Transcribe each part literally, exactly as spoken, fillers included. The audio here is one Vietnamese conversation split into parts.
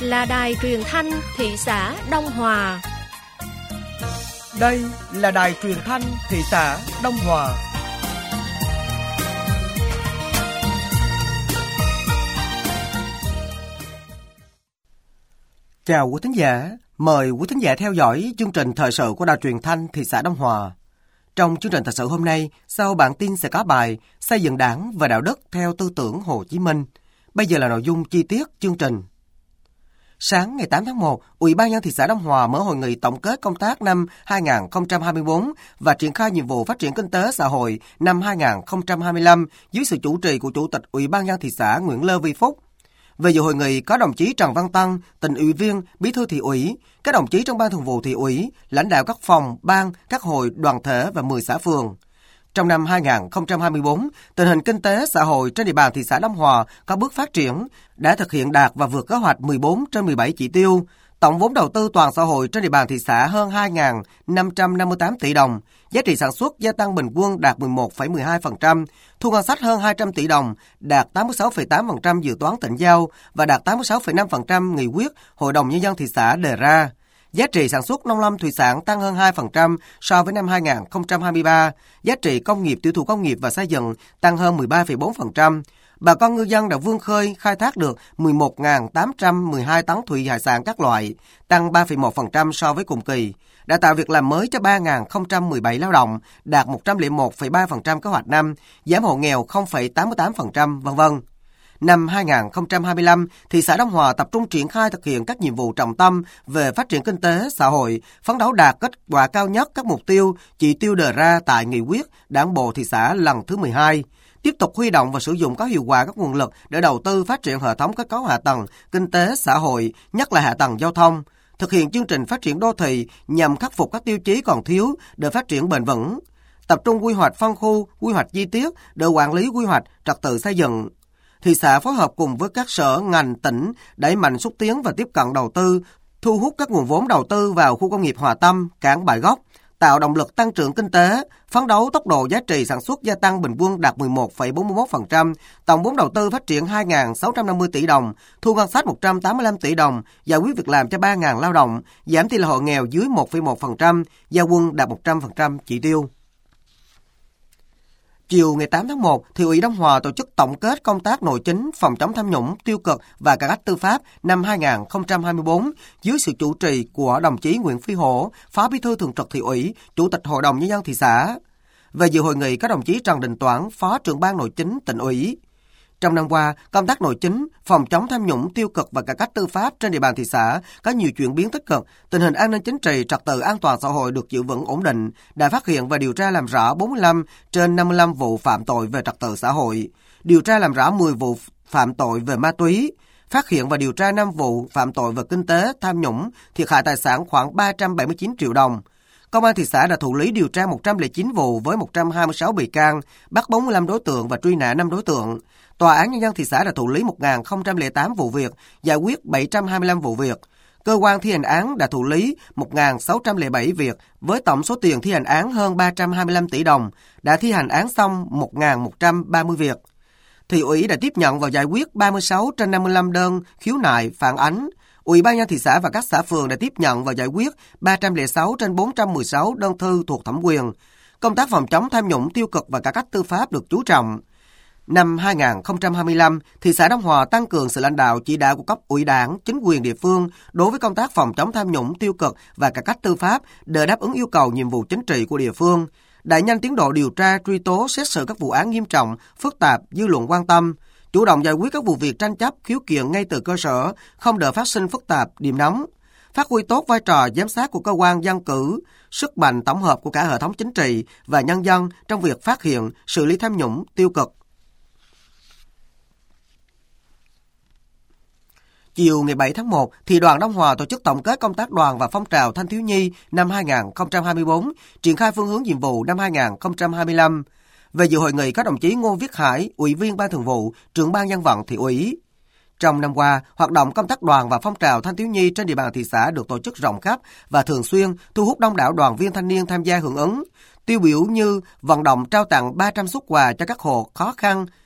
là đài truyền thanh thị xã Đông Hòa. Đây là đài truyền thanh thị xã Đông Hòa. Chào quý thính giả, mời quý thính giả theo dõi chương trình thời sự của đài truyền thanh thị xã Đông Hòa. Trong chương trình thời sự hôm nay, sau bản tin sẽ có bài Xây dựng Đảng và đạo đức theo tư tưởng Hồ Chí Minh. Bây giờ là nội dung chi tiết chương trình. Sáng ngày tám tháng một, Ủy ban nhân dân thị xã Đông Hòa mở hội nghị tổng kết công tác năm hai không hai tư và triển khai nhiệm vụ phát triển kinh tế xã hội năm hai không hai lăm dưới sự chủ trì của Chủ tịch Ủy ban nhân dân thị xã Nguyễn Lê Vi Phúc. Về dự hội nghị có đồng chí Trần Văn Tân, tỉnh ủy viên, bí thư thị ủy, các đồng chí trong ban thường vụ thị ủy, lãnh đạo các phòng, ban, các hội, đoàn thể và mười xã phường. Trong năm hai không hai tư, tình hình kinh tế xã hội trên địa bàn thị xã Đông Hòa có bước phát triển, đã thực hiện đạt và vượt kế hoạch mười bốn trên mười bảy chỉ tiêu. Tổng vốn đầu tư toàn xã hội trên địa bàn thị xã hơn hai nghìn năm trăm năm mươi tám tỷ đồng, giá trị sản xuất gia tăng bình quân đạt mười một phẩy mười hai phần trăm, thu ngân sách hơn hai trăm tỷ đồng, đạt tám mươi sáu phẩy tám phần trăm dự toán tỉnh giao và đạt tám mươi sáu phẩy năm phần trăm nghị quyết Hội đồng Nhân dân thị xã đề ra. Giá trị sản xuất nông lâm thủy sản tăng hơn hai phần trăm so với năm hai không hai ba, giá trị công nghiệp tiêu thụ công nghiệp và xây dựng tăng hơn mười ba phẩy bốn phần trăm. Bà con ngư dân đã vươn khơi khai thác được mười một nghìn tám trăm mười hai tấn thủy hải sản các loại, tăng ba phẩy một phần trăm so với cùng kỳ, đã tạo việc làm mới cho ba nghìn không trăm mười bảy lao động, đạt một trăm lẻ một phẩy ba phần trăm kế hoạch năm, giảm hộ nghèo không phẩy tám mươi tám phần trăm, vân vân. Năm hai không hai lăm, thị xã Đông Hòa tập trung triển khai thực hiện các nhiệm vụ trọng tâm về phát triển kinh tế, xã hội, phấn đấu đạt kết quả cao nhất các mục tiêu, chỉ tiêu đề ra tại nghị quyết Đảng bộ thị xã lần thứ mười hai. Tiếp tục huy động và sử dụng có hiệu quả các nguồn lực để đầu tư phát triển hệ thống kết cấu hạ tầng, kinh tế, xã hội, nhất là hạ tầng giao thông. Thực hiện chương trình phát triển đô thị nhằm khắc phục các tiêu chí còn thiếu để phát triển bền vững. Tập trung quy hoạch phân khu, quy hoạch chi tiết để quản lý quy hoạch, trật tự xây dựng. Thị xã phối hợp cùng với các sở, ngành, tỉnh đẩy mạnh xúc tiến và tiếp cận đầu tư, thu hút các nguồn vốn đầu tư vào khu công nghiệp Hòa Tâm, cảng Bãi Gốc, tạo động lực tăng trưởng kinh tế, phấn đấu tốc độ giá trị sản xuất gia tăng bình quân đạt mười một phẩy bốn mươi mốt phần trăm, tổng vốn đầu tư phát triển hai nghìn sáu trăm năm mươi tỷ đồng, thu ngân sách một trăm tám mươi lăm tỷ đồng, giải quyết việc làm cho ba nghìn lao động, giảm tỷ lệ hộ nghèo dưới một phẩy một phần trăm, gia quân đạt một trăm phần trăm chỉ tiêu. Chiều ngày tám tháng một, Thị ủy Đông Hòa tổ chức tổng kết công tác nội chính, phòng chống tham nhũng, tiêu cực và cải cách tư pháp năm hai không hai tư dưới sự chủ trì của đồng chí Nguyễn Phi Hổ, Phó Bí thư Thường trực Thị ủy, Chủ tịch Hội đồng Nhân dân thị xã. Về dự hội nghị có đồng chí Trần Đình Toản, Phó trưởng ban nội chính tỉnh ủy. Trong năm qua, công tác nội chính, phòng chống tham nhũng, tiêu cực và cải cách tư pháp trên địa bàn thị xã có nhiều chuyển biến tích cực, tình hình an ninh chính trị, trật tự an toàn xã hội được giữ vững ổn định, đã phát hiện và điều tra làm rõ bốn mươi lăm trên năm mươi lăm vụ phạm tội về trật tự xã hội, điều tra làm rõ mười vụ phạm tội về ma túy, phát hiện và điều tra năm vụ phạm tội về kinh tế, tham nhũng, thiệt hại tài sản khoảng ba trăm bảy mươi chín triệu đồng. Công an thị xã đã thụ lý điều tra một trăm lẻ chín vụ với một trăm hai mươi sáu bị can, bắt bốn mươi lăm đối tượng và truy nã năm đối tượng. Tòa án Nhân dân thị xã đã thụ lý một nghìn không trăm lẻ tám vụ việc, giải quyết bảy trăm hai mươi lăm vụ việc. Cơ quan thi hành án đã thụ lý một nghìn sáu trăm lẻ bảy việc với tổng số tiền thi hành án hơn ba trăm hai mươi lăm tỷ đồng, đã thi hành án xong một nghìn một trăm ba mươi việc. Thị ủy đã tiếp nhận và giải quyết ba mươi sáu trên năm mươi lăm đơn khiếu nại, phản ánh. Ủy ban nhân dân thị xã và các xã phường đã tiếp nhận và giải quyết ba trăm lẻ sáu trên bốn trăm mười sáu đơn thư thuộc thẩm quyền. Công tác phòng chống tham nhũng, tiêu cực và cải cách tư pháp được chú trọng. Năm hai không hai lăm, thị xã Đông Hòa tăng cường sự lãnh đạo chỉ đạo của cấp ủy Đảng, chính quyền địa phương đối với công tác phòng chống tham nhũng, tiêu cực và cải cách tư pháp để đáp ứng yêu cầu nhiệm vụ chính trị của địa phương, đẩy nhanh tiến độ điều tra, truy tố, xét xử các vụ án nghiêm trọng, phức tạp, dư luận quan tâm, chủ động giải quyết các vụ việc tranh chấp, khiếu kiện ngay từ cơ sở, không để phát sinh phức tạp, điểm nóng, phát huy tốt vai trò giám sát của cơ quan dân cử, sức mạnh tổng hợp của cả hệ thống chính trị và nhân dân trong việc phát hiện, xử lý tham nhũng, tiêu cực. Chiều ngày bảy tháng một, Thị đoàn Đông Hòa tổ chức tổng kết công tác đoàn và phong trào thanh thiếu nhi năm hai không hai tư, triển khai phương hướng nhiệm vụ năm hai không hai lăm. Về dự hội nghị có đồng chí Ngô Viết Hải, Ủy viên Ban Thường vụ, Trưởng ban Dân vận Thị ủy. Trong năm qua, hoạt động công tác đoàn và phong trào thanh thiếu nhi trên địa bàn thị xã được tổ chức rộng khắp và thường xuyên, thu hút đông đảo đoàn viên thanh niên tham gia hưởng ứng. Tiêu biểu như vận động trao tặng ba trăm suất quà cho các hộ khó khăn,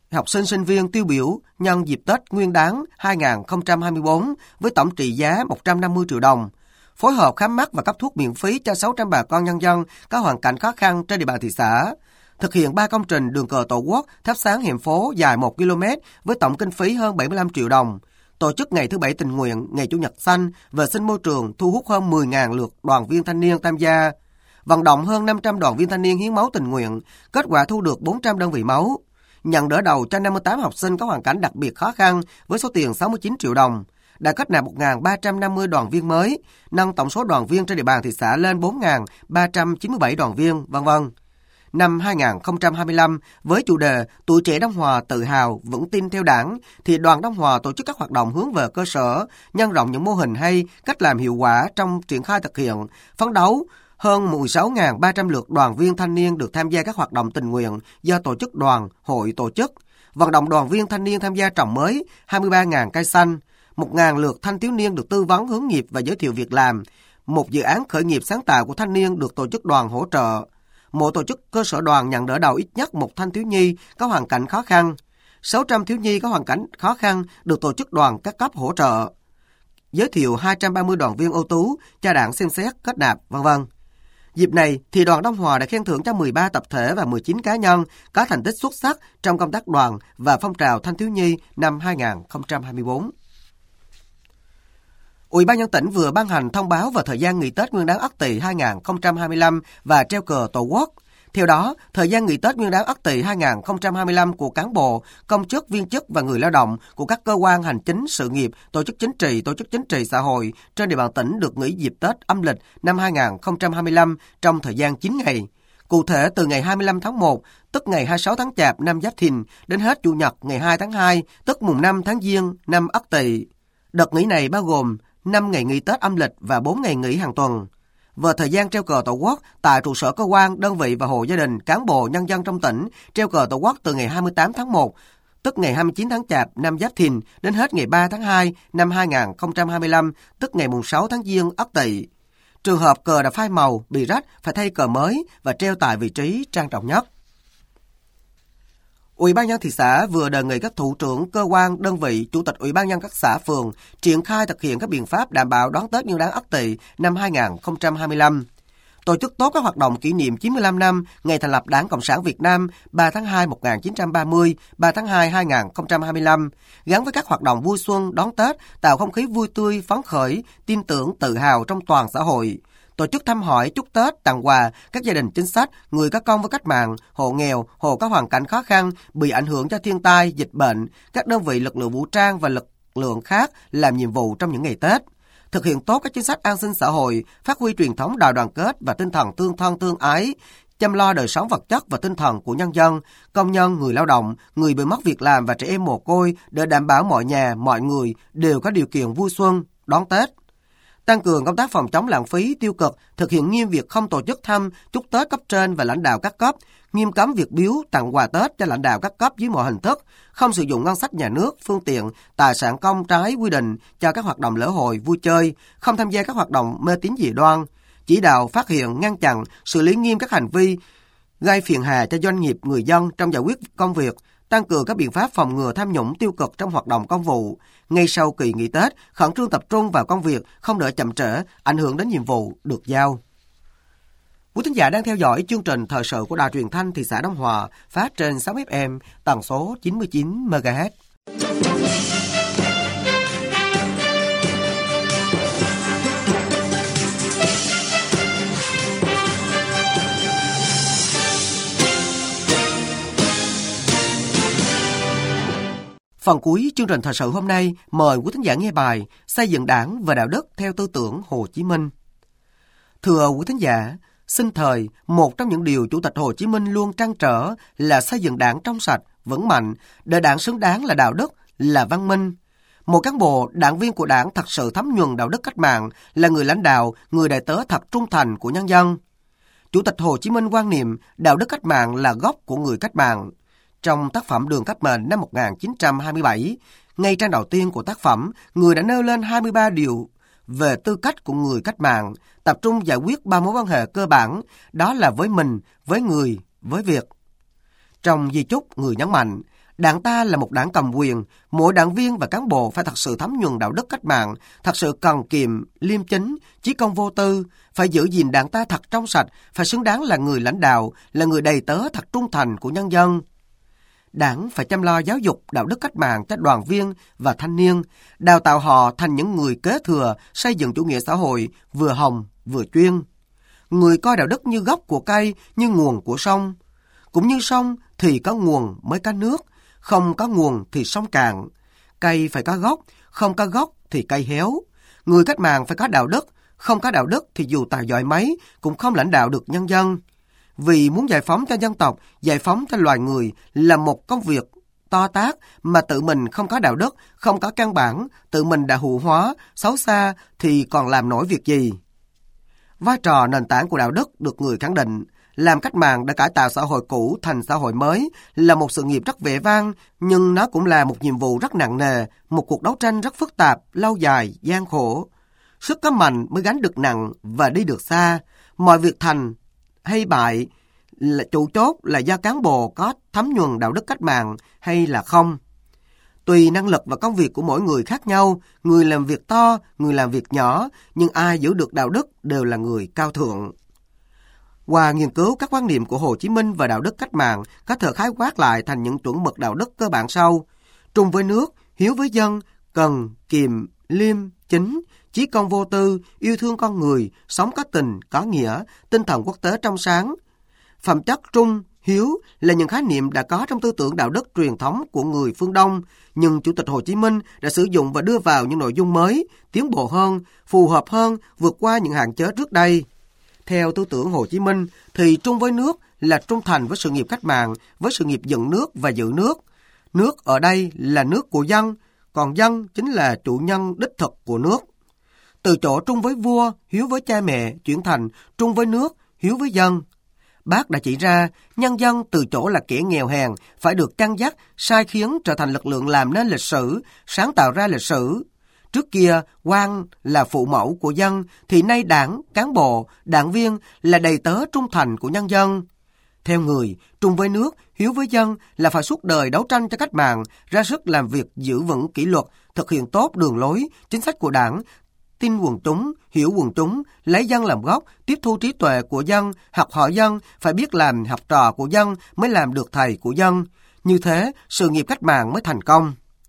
học sinh sinh viên tiêu biểu nhân dịp Tết Nguyên đán hai không hai tư với tổng trị giá một trăm năm mươi triệu đồng. Phối hợp khám mắt và cấp thuốc miễn phí cho sáu trăm bà con nhân dân có hoàn cảnh khó khăn trên địa bàn thị xã. Thực hiện ba công trình đường cờ Tổ quốc thắp sáng hẻm phố dài một ki lô mét với tổng kinh phí hơn bảy mươi lăm triệu đồng. Tổ chức ngày thứ bảy tình nguyện, ngày Chủ nhật xanh, vệ sinh môi trường thu hút hơn mười nghìn lượt đoàn viên thanh niên tham gia. Vận động hơn năm trăm đoàn viên thanh niên hiến máu tình nguyện, kết quả thu được bốn trăm đơn vị máu. Nhận đỡ đầu cho năm mươi tám học sinh có hoàn cảnh đặc biệt khó khăn với số tiền sáu mươi chín triệu đồng. Đã kết nạp một nghìn ba trăm năm mươi đoàn viên mới, nâng tổng số đoàn viên trên địa bàn thị xã lên bốn nghìn ba trăm chín mươi bảy đoàn viên, vân vân. Năm hai không hai lăm, với chủ đề Tuổi trẻ Đông Hòa tự hào, vững tin theo Đảng, thì đoàn Đông Hòa tổ chức các hoạt động hướng về cơ sở, nhân rộng những mô hình hay, cách làm hiệu quả trong triển khai thực hiện, phấn đấu. Hơn mười sáu nghìn ba trăm lượt đoàn viên thanh niên được tham gia các hoạt động tình nguyện do tổ chức đoàn, hội tổ chức. Vận động đoàn viên thanh niên tham gia trồng mới hai mươi ba nghìn cây xanh. một nghìn lượt thanh thiếu niên được tư vấn hướng nghiệp và giới thiệu việc làm. Một dự án khởi nghiệp sáng tạo của thanh niên được tổ chức đoàn hỗ trợ. Mỗi tổ chức cơ sở đoàn nhận đỡ đầu ít nhất một thanh thiếu nhi có hoàn cảnh khó khăn. sáu trăm thiếu nhi có hoàn cảnh khó khăn được tổ chức đoàn các cấp hỗ trợ. Giới thiệu hai trăm ba mươi đoàn viên ưu tú cho Đảng xem xét kết nạp, vân vân. Dịp này thì đoàn Đông Hòa đã khen thưởng cho mười ba tập thể và mười chín cá nhân có thành tích xuất sắc trong công tác đoàn và phong trào thanh thiếu nhi năm hai không hai tư. Ủy ban nhân dân tỉnh vừa ban hành thông báo về thời gian nghỉ Tết Nguyên đán Ất Tỵ hai không hai lăm và treo cờ Tổ quốc. Theo đó, thời gian nghỉ Tết Nguyên đán Ất Tỵ hai không hai lăm của cán bộ, công chức, viên chức và người lao động của các cơ quan hành chính, sự nghiệp, tổ chức chính trị, tổ chức chính trị xã hội trên địa bàn tỉnh được nghỉ dịp Tết âm lịch năm hai không hai lăm trong thời gian chín ngày. Cụ thể, từ ngày hai mươi lăm tháng một, tức ngày hai mươi sáu tháng Chạp năm Giáp Thìn, đến hết Chủ nhật ngày hai tháng hai, tức mùng năm tháng Giêng năm Ất Tỵ. Đợt nghỉ này bao gồm năm ngày nghỉ Tết âm lịch và bốn ngày nghỉ hàng tuần. Về thời gian treo cờ Tổ quốc, tại trụ sở cơ quan, đơn vị và hộ gia đình, cán bộ, nhân dân trong tỉnh treo cờ Tổ quốc từ ngày hai mươi tám tháng một, tức ngày hai mươi chín tháng Chạp năm Giáp Thìn, đến hết ngày ba tháng hai năm hai không hai lăm, tức ngày mùng sáu tháng Giêng Ất Tỵ. Trường hợp cờ đã phai màu, bị rách, phải thay cờ mới và treo tại vị trí trang trọng nhất. Ủy ban nhân dân thị xã vừa đề nghị các thủ trưởng cơ quan, đơn vị, chủ tịch ủy ban nhân dân các xã phường triển khai thực hiện các biện pháp đảm bảo đón Tết Nguyên đán Ất Tỵ năm hai không hai lăm. Tổ chức tốt các hoạt động kỷ niệm chín mươi lăm năm ngày thành lập Đảng Cộng sản Việt Nam ba tháng hai một nghìn chín trăm ba mươi, ba tháng hai hai không hai lăm, gắn với các hoạt động vui xuân đón Tết, tạo không khí vui tươi, phấn khởi, tin tưởng, tự hào trong toàn xã hội. Tổ chức thăm hỏi, chúc Tết, tặng quà các gia đình chính sách, người có công với cách mạng, hộ nghèo, hộ có hoàn cảnh khó khăn, bị ảnh hưởng do thiên tai, dịch bệnh, các đơn vị lực lượng vũ trang và lực lượng khác làm nhiệm vụ trong những ngày Tết. Thực hiện tốt các chính sách an sinh xã hội, phát huy truyền thống đại đoàn kết và tinh thần tương thân tương ái, chăm lo đời sống vật chất và tinh thần của nhân dân, công nhân, người lao động, người bị mất việc làm và trẻ em mồ côi để đảm bảo mọi nhà, mọi người đều có điều kiện vui xuân, đón Tết. Tăng cường công tác phòng chống lãng phí tiêu cực, thực hiện nghiêm việc không tổ chức thăm, chúc Tết cấp trên và lãnh đạo các cấp, nghiêm cấm việc biếu, tặng quà Tết cho lãnh đạo các cấp dưới mọi hình thức, không sử dụng ngân sách nhà nước, phương tiện, tài sản công trái quy định cho các hoạt động lễ hội, vui chơi, không tham gia các hoạt động mê tín dị đoan, chỉ đạo phát hiện, ngăn chặn, xử lý nghiêm các hành vi gây phiền hà cho doanh nghiệp, người dân trong giải quyết công việc, tăng cường các biện pháp phòng ngừa tham nhũng tiêu cực trong hoạt động công vụ. Ngay sau kỳ nghỉ Tết, khẩn trương tập trung vào công việc, không để chậm trễ, ảnh hưởng đến nhiệm vụ được giao. Quý thính giả đang theo dõi chương trình thời sự của Đài Truyền thanh thị xã Đông Hòa, phát trên sáu ép em, tần số chín mươi chín mê ga héc. Phần cuối chương trình thời sự hôm nay, mời quý thính giả nghe bài Xây dựng Đảng và đạo đức theo tư tưởng Hồ Chí Minh. Thưa quý thính giả, sinh thời, một trong những điều Chủ tịch Hồ Chí Minh luôn trăn trở là xây dựng Đảng trong sạch, vững mạnh, để Đảng xứng đáng là đạo đức, là văn minh. Một cán bộ, đảng viên của Đảng thật sự thấm nhuần đạo đức cách mạng, là người lãnh đạo, người đại tớ thật trung thành của nhân dân. Chủ tịch Hồ Chí Minh quan niệm đạo đức cách mạng là gốc của người cách mạng. Trong tác phẩm Đường Cách Mệnh năm một nghìn chín trăm hai mươi bảy, ngay trang đầu tiên của tác phẩm, người đã nêu lên hai mươi ba điều về tư cách của người cách mạng, tập trung giải quyết ba mối quan hệ cơ bản, đó là với mình, với người, với việc. Trong di chúc, người nhấn mạnh, Đảng ta là một đảng cầm quyền, mỗi đảng viên và cán bộ phải thật sự thấm nhuần đạo đức cách mạng, thật sự cần kiệm, liêm chính, chí công vô tư, phải giữ gìn đảng ta thật trong sạch, phải xứng đáng là người lãnh đạo, là người đầy tớ thật trung thành của nhân dân. Đảng phải chăm lo giáo dục đạo đức cách mạng cho đoàn viên và thanh niên, đào tạo họ thành những người kế thừa xây dựng chủ nghĩa xã hội vừa hồng vừa chuyên. Người coi đạo đức như gốc của cây, như nguồn của sông. Cũng như sông thì có nguồn mới có nước, không có nguồn thì sông cạn. Cây phải có gốc, không có gốc thì cây héo. Người cách mạng phải có đạo đức, không có đạo đức thì dù tài giỏi mấy cũng không lãnh đạo được nhân dân. Vì muốn giải phóng cho dân tộc, giải phóng cho loài người là một công việc to tát mà tự mình không có đạo đức, không có căn bản, tự mình đã hủ hóa, xấu xa thì còn làm nổi việc gì. Vai trò nền tảng của đạo đức được người khẳng định. Làm cách mạng đã cải tạo xã hội cũ thành xã hội mới là một sự nghiệp rất vẻ vang, nhưng nó cũng là một nhiệm vụ rất nặng nề, một cuộc đấu tranh rất phức tạp, lâu dài, gian khổ. Sức có mạnh mới gánh được nặng và đi được xa. Mọi việc thành hay bại, là chủ chốt là do cán bộ có thấm nhuần đạo đức cách mạng hay là không. Tùy năng lực và công việc của mỗi người khác nhau, người làm việc to, người làm việc nhỏ, nhưng ai giữ được đạo đức đều là người cao thượng. Qua nghiên cứu các quan niệm của Hồ Chí Minh và đạo đức cách mạng, có thể khái quát lại thành những chuẩn mực đạo đức cơ bản sau: trung với nước, hiếu với dân, cần, kiệm, liêm, chính, chí công vô tư, yêu thương con người, sống có tình, có nghĩa, tinh thần quốc tế trong sáng. Phẩm chất trung, hiếu là những khái niệm đã có trong tư tưởng đạo đức truyền thống của người phương Đông, nhưng Chủ tịch Hồ Chí Minh đã sử dụng và đưa vào những nội dung mới, tiến bộ hơn, phù hợp hơn, vượt qua những hạn chế trước đây. Theo tư tưởng Hồ Chí Minh thì trung với nước là trung thành với sự nghiệp cách mạng, với sự nghiệp dựng nước và giữ nước. Nước ở đây là nước của dân, còn dân chính là chủ nhân đích thực của nước. Từ chỗ trung với vua, hiếu với cha mẹ, chuyển thành trung với nước, hiếu với dân. Bác đã chỉ ra, nhân dân từ chỗ là kẻ nghèo hèn phải được chăn dắt, sai khiến trở thành lực lượng làm nên lịch sử, sáng tạo ra lịch sử. Trước kia, quan là phụ mẫu của dân, thì nay đảng, cán bộ, đảng viên là đầy tớ trung thành của nhân dân. Theo người, trung với nước, hiếu với dân là phải suốt đời đấu tranh cho cách mạng, ra sức làm việc giữ vững kỷ luật, thực hiện tốt đường lối, chính sách của đảng, tin quần chúng, hiểu quần chúng, lấy dân làm gốc, tiếp thu trí tuệ của dân, học hỏi dân, phải biết làm học trò của dân mới làm được thầy của dân. Như thế, sự nghiệp cách mạng mới thành công.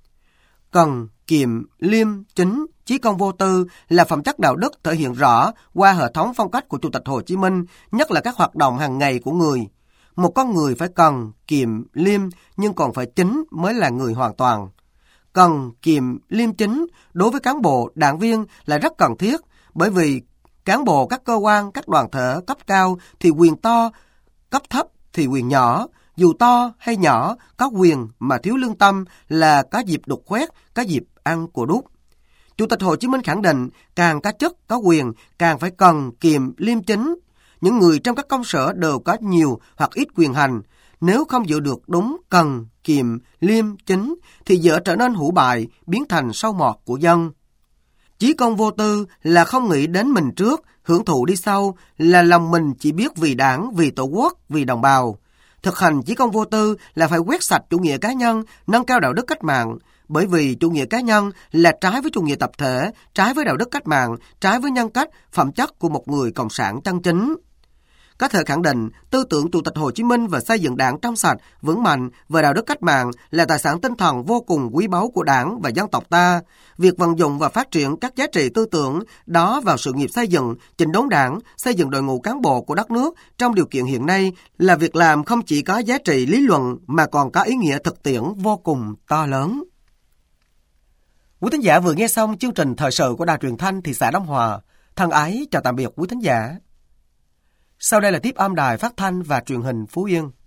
Cần, kiệm, liêm, chính, chí công vô tư là phẩm chất đạo đức thể hiện rõ qua hệ thống phong cách của Chủ tịch Hồ Chí Minh, nhất là các hoạt động hàng ngày của người. Một con người phải cần, kiệm, liêm, nhưng còn phải chính mới là người hoàn toàn. Cần, kiệm, liêm chính đối với cán bộ, đảng viên là rất cần thiết, bởi vì cán bộ các cơ quan, các đoàn thể cấp cao thì quyền to, cấp thấp thì quyền nhỏ. Dù to hay nhỏ, có quyền mà thiếu lương tâm là có dịp đục khoét, có dịp ăn của đút. Chủ tịch Hồ Chí Minh khẳng định, càng có chức, có quyền, càng phải cần, kiệm, liêm chính. Những người trong các công sở đều có nhiều hoặc ít quyền hành. Nếu không giữ được đúng cần, kiệm, liêm, chính, thì dễ trở nên hủ bại, biến thành sâu mọt của dân. Chí công vô tư là không nghĩ đến mình trước, hưởng thụ đi sau, là lòng mình chỉ biết vì đảng, vì tổ quốc, vì đồng bào. Thực hành chí công vô tư là phải quét sạch chủ nghĩa cá nhân, nâng cao đạo đức cách mạng, bởi vì chủ nghĩa cá nhân là trái với chủ nghĩa tập thể, trái với đạo đức cách mạng, trái với nhân cách, phẩm chất của một người cộng sản chân chính. Có thể khẳng định, tư tưởng Chủ tịch Hồ Chí Minh và xây dựng đảng trong sạch, vững mạnh và đạo đức cách mạng là tài sản tinh thần vô cùng quý báu của đảng và dân tộc ta. Việc vận dụng và phát triển các giá trị tư tưởng đó vào sự nghiệp xây dựng, chỉnh đốn đảng, xây dựng đội ngũ cán bộ của đất nước trong điều kiện hiện nay là việc làm không chỉ có giá trị lý luận mà còn có ý nghĩa thực tiễn vô cùng to lớn. Quý thính giả vừa nghe xong chương trình thời sự của Đài Truyền thanh thị xã Đông Hòa. Thân ái chào tạm biệt quý thính giả. Sau đây là tiếp âm Đài Phát thanh và Truyền hình Phú Yên.